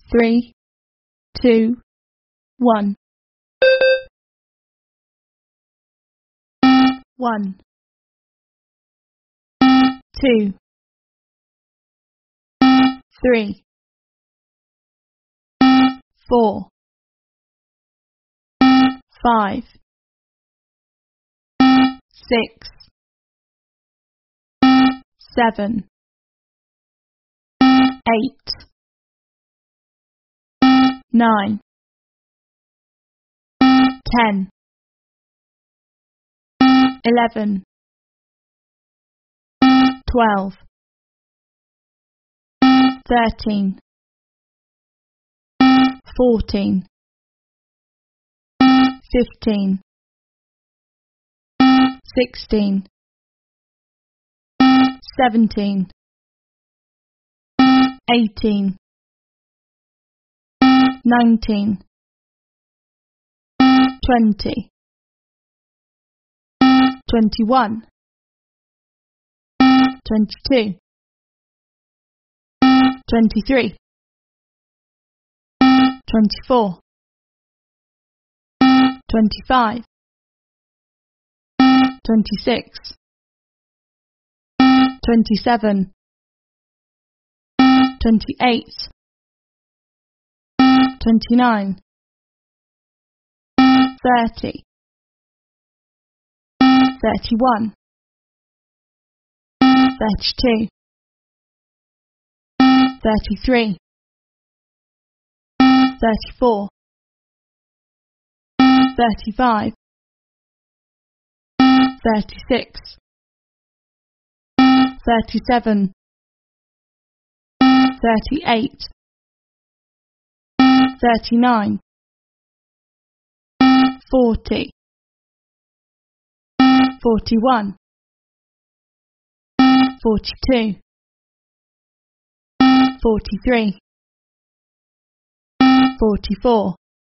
3, 2, 1. 1, 2, 3, 4, 5, 6, 7, 8, 9, 10, 11, 12, 13, 14, 15, 16, 17, 18, 19, 20, 21, 22, 23, 24, 25, 26, 27, 28, 29, 30, 31, 32, 33, 34, 35, 36, 37, 38, 39, 40, 41, 42, 43, 44,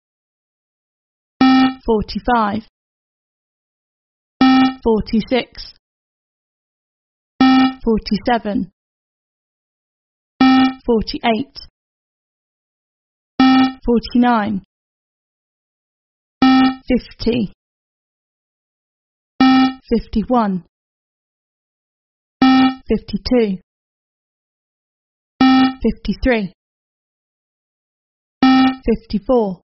45, 46, 47, 48, 49, 50, 51, 52, 53, 54,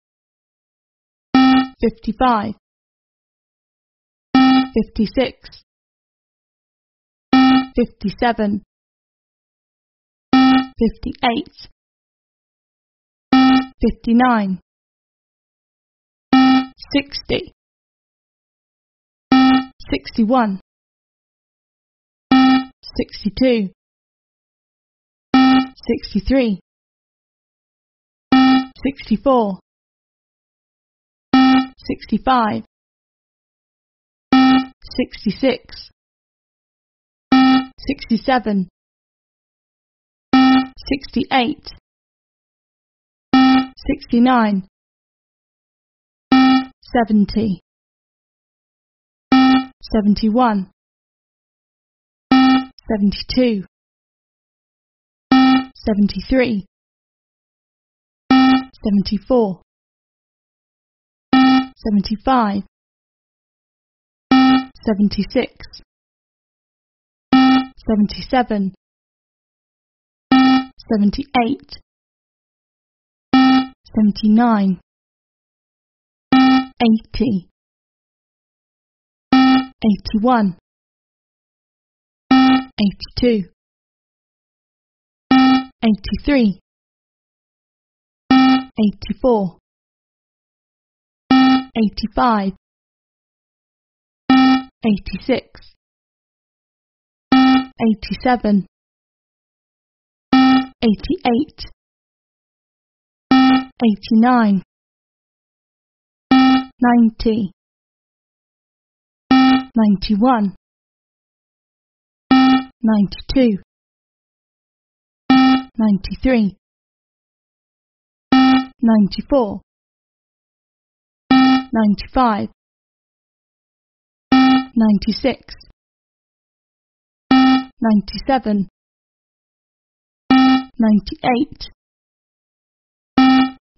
55, 56, 57, 58, 59, 60, 61, 62, 63, 64, 65, 66, 67, 68, 69, 70, 71, 72, 73, 74, 75, 76, 77, 78, 79, 80, 81, 82, 83, 84, 85, 86, 87, 88, 89, 90, 91, 92, 93, 94, 95, 96, 97, 98,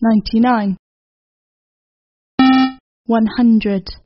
99, 100.